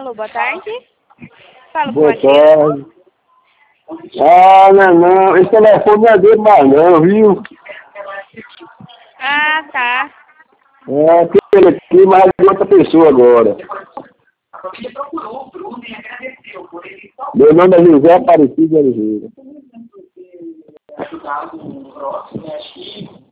Alô, boa tarde. Fala com Boa a tia. tarde. Ah, não. Esse telefone não é dele mais não, viu? Ah, tá. É, aquele aqui, mas é de outra pessoa agora. Meu nome é José Aparecido Oliveira.